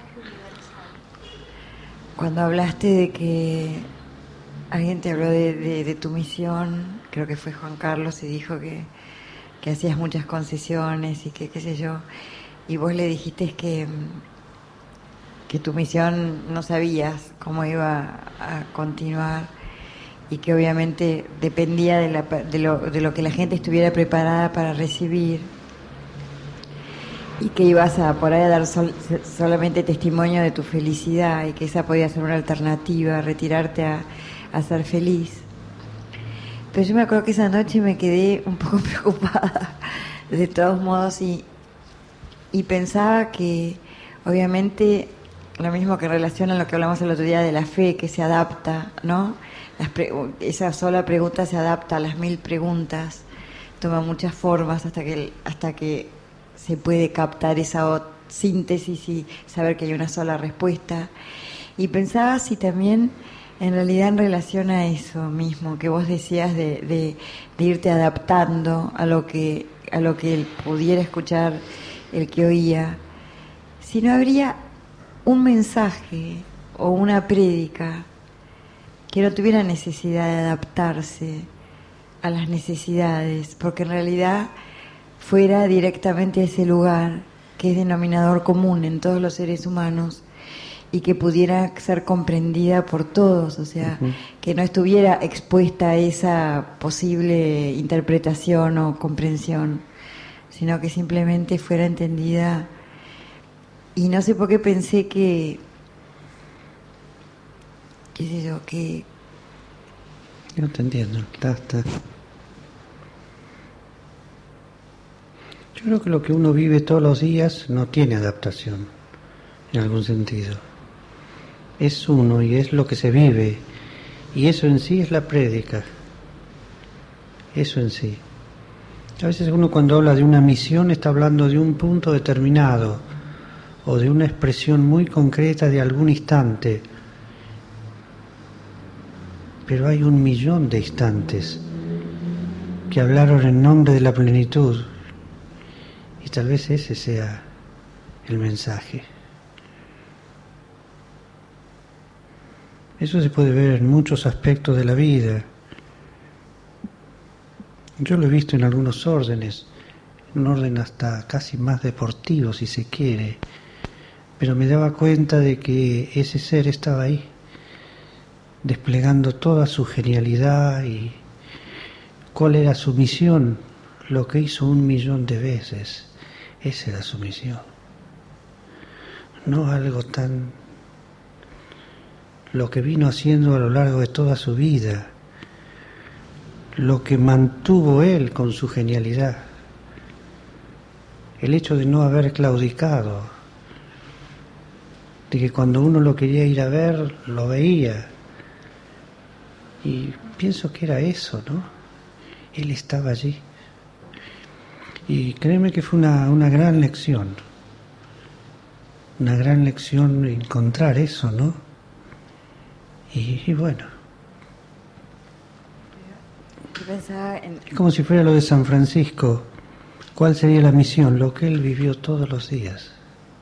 Cuando hablaste de que alguien te habló de tu misión, creo que fue Juan Carlos, y dijo que hacías muchas concesiones y que qué sé yo, y vos le dijiste que tu misión no sabías cómo iba a continuar y que obviamente dependía de lo que la gente estuviera preparada para recibir, y que ibas a por ahí a dar solamente testimonio de tu felicidad y que esa podía ser una alternativa, retirarte a ser feliz. Pero yo me acuerdo que esa noche me quedé un poco preocupada de todos modos y pensaba que obviamente lo mismo que relaciona lo que hablamos el otro día de la fe, que se adapta, ¿no? Esa sola pregunta se adapta a las 1000 preguntas, toma muchas formas hasta que se puede captar esa síntesis y saber que hay una sola respuesta. Y pensaba si también, en realidad, en relación a eso mismo que vos decías de irte adaptando a lo que él pudiera escuchar, el que oía, si no habría un mensaje o una prédica que no tuviera necesidad de adaptarse a las necesidades, porque en realidad fuera directamente a ese lugar que es denominador común en todos los seres humanos y que pudiera ser comprendida por todos, o sea, que no estuviera expuesta a esa posible interpretación o comprensión, sino que simplemente fuera entendida. Y no sé por qué pensé qué sé yo, que... No te entiendo, está. Yo creo que lo que uno vive todos los días no tiene adaptación, en algún sentido. Es uno y es lo que se vive, y eso en sí es la prédica. Eso en sí. A veces uno cuando habla de una misión está hablando de un punto determinado, o de una expresión muy concreta de algún instante. Pero hay 1.000.000 de instantes que hablaron en nombre de la plenitud. Y tal vez ese sea el mensaje. Eso se puede ver en muchos aspectos de la vida. Yo lo he visto en algunos órdenes, en un orden hasta casi más deportivo, si se quiere. Pero me daba cuenta de que ese ser estaba ahí, desplegando toda su genialidad y cuál era su misión, lo que hizo 1.000.000 de veces. Esa era su misión. No algo tan... lo que vino haciendo a lo largo de toda su vida, lo que mantuvo él con su genialidad, el hecho de no haber claudicado, de que cuando uno lo quería ir a ver, lo veía. Y pienso que era eso, ¿no? Él estaba allí. Y créeme que fue una gran lección encontrar eso, ¿no? Y bueno, es como si fuera lo de San Francisco. ¿Cuál sería la misión? Lo que él vivió todos los días.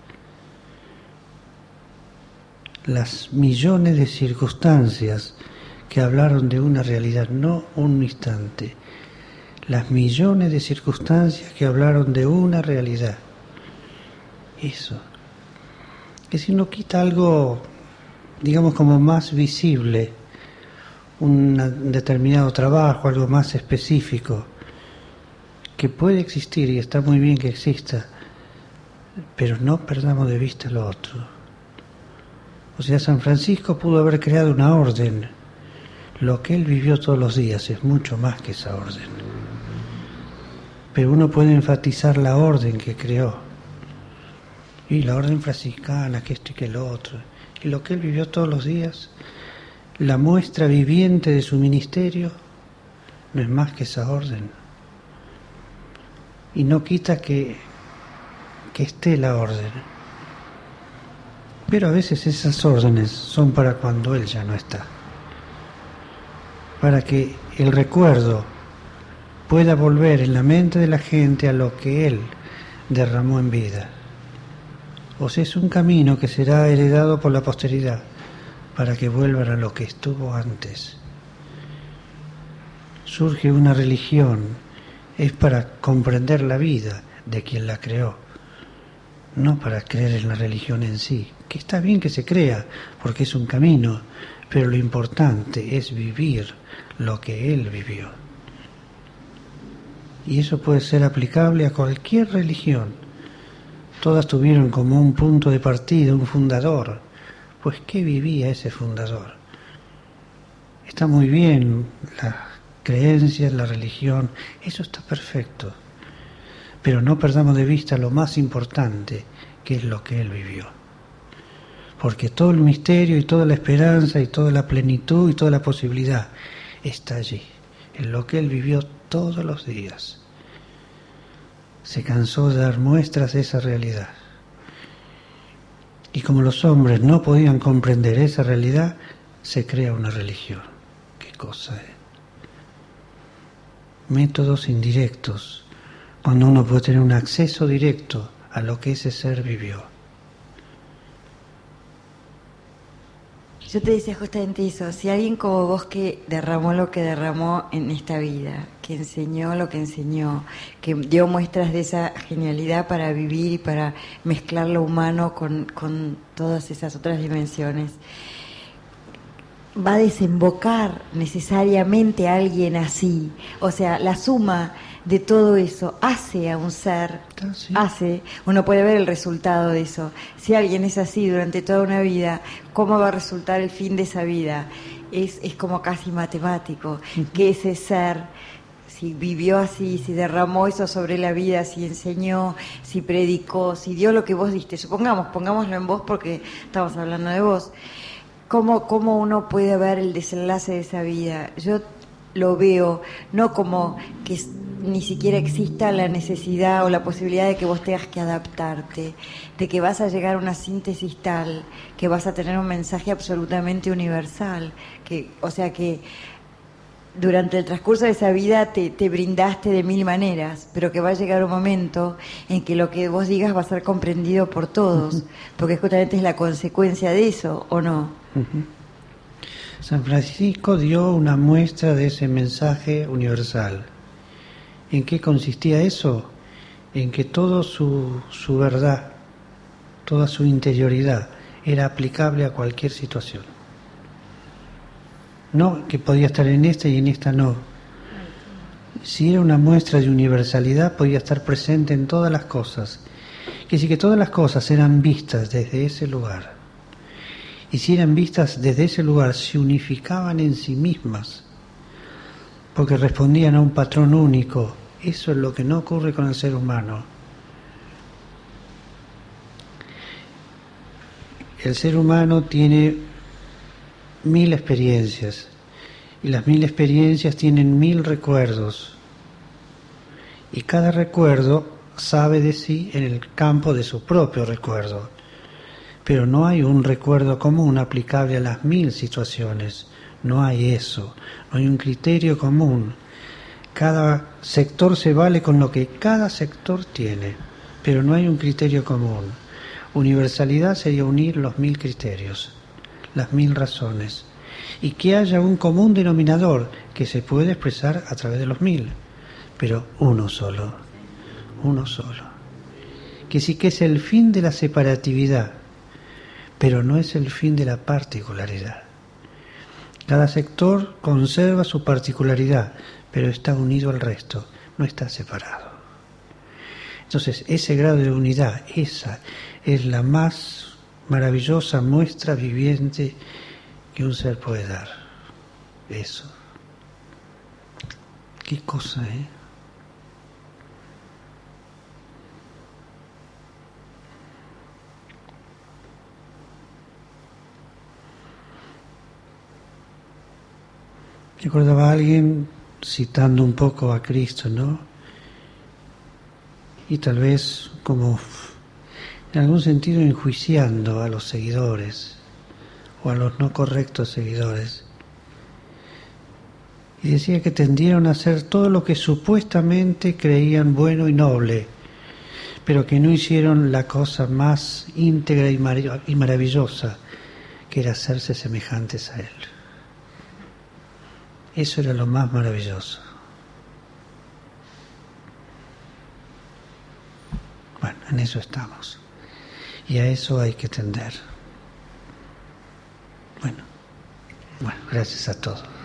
Las millones de circunstancias que hablaron de una realidad, no un instante. Las millones de circunstancias que hablaron de una realidad. Eso. Que si uno quita algo, digamos, como más visible, un determinado trabajo, algo más específico, que puede existir y está muy bien que exista, pero no perdamos de vista lo otro. O sea, San Francisco pudo haber creado una orden. Lo que él vivió todos los días es mucho más que esa orden. Pero uno puede enfatizar la orden que creó. Y la orden franciscana, que esto y que lo otro. Y lo que él vivió todos los días, la muestra viviente de su ministerio, no es más que esa orden. Y no quita que esté la orden. Pero a veces esas órdenes son para cuando él ya no está. Para que el recuerdo pueda volver en la mente de la gente a lo que él derramó en vida. o si es un camino que será heredado por la posteridad para que vuelvan a lo que estuvo antes. Surge una religión, es para comprender la vida de quien la creó, no para creer en la religión en sí, que está bien que se crea, porque es un camino, pero lo importante es vivir lo que Él vivió. Y eso puede ser aplicable a cualquier religión. Todas tuvieron como un punto de partida, un fundador. Pues, ¿qué vivía ese fundador? Está muy bien las creencias, la religión, eso está perfecto. Pero no perdamos de vista lo más importante, que es lo que Él vivió. Porque todo el misterio y toda la esperanza y toda la plenitud y toda la posibilidad está allí, en lo que Él vivió todos los días. Se cansó de dar muestras de esa realidad. Y como los hombres no podían comprender esa realidad, se crea una religión. ¿Qué cosa es? Métodos indirectos, cuando uno puede tener un acceso directo a lo que ese ser vivió. Yo te decía justamente eso, si alguien como vos que derramó lo que derramó en esta vida, que enseñó lo que enseñó, que dio muestras de esa genialidad para vivir y para mezclar lo humano con todas esas otras dimensiones, va a desembocar necesariamente a alguien así. O sea, la suma de todo eso hace a un ser, uno puede ver el resultado de eso. Si alguien es así durante toda una vida, ¿cómo va a resultar el fin de esa vida? Es como casi matemático, que ese ser, si vivió así, si derramó eso sobre la vida, si enseñó, si predicó, si dio lo que vos diste, pongámoslo en vos porque estamos hablando de vos, ¿cómo uno puede ver el desenlace de esa vida? Yo lo veo no como que ni siquiera exista la necesidad o la posibilidad de que vos tengas que adaptarte, de que vas a llegar a una síntesis tal, que vas a tener un mensaje absolutamente universal, o sea que durante el transcurso de esa vida te brindaste de mil maneras, pero que va a llegar un momento en que lo que vos digas va a ser comprendido por todos, porque justamente es la consecuencia de eso, ¿o no? San Francisco dio una muestra de ese mensaje universal. ¿En qué consistía eso? En que toda su verdad, toda su interioridad era aplicable a cualquier situación. No que podía estar en esta y en esta no. Si era una muestra de universalidad, podía estar presente en todas las cosas. Que sí, que todas las cosas eran vistas desde ese lugar. Y si eran vistas desde ese lugar, se unificaban en sí mismas, porque respondían a un patrón único. Eso es lo que no ocurre con el ser humano. El ser humano tiene 1000 experiencias, y las 1000 experiencias tienen 1000 recuerdos, y cada recuerdo sabe de sí en el campo de su propio recuerdo, pero no hay un recuerdo común aplicable a las 1000 situaciones, no hay eso, no hay un criterio común. Cada sector se vale con lo que cada sector tiene, pero no hay un criterio común. Universalidad sería unir los 1000 criterios, las 1000 razones, y que haya un común denominador que se puede expresar a través de los 1000, pero uno solo, que sí que es el fin de la separatividad, pero no es el fin de la particularidad. Cada sector conserva su particularidad, pero está unido al resto, no está separado. Entonces, ese grado de unidad, esa es la más maravillosa muestra viviente que un ser puede dar. Eso. Qué cosa, ¿eh? Recordaba a alguien citando un poco a Cristo, ¿no? Y tal vez como en algún sentido enjuiciando a los seguidores o a los no correctos seguidores. Y decía que tendieron a hacer todo lo que supuestamente creían bueno y noble, pero que no hicieron la cosa más íntegra y maravillosa, que era hacerse semejantes a Él. Eso era lo más maravilloso. Bueno, en eso estamos. Y a eso hay que tender. Bueno, gracias a todos.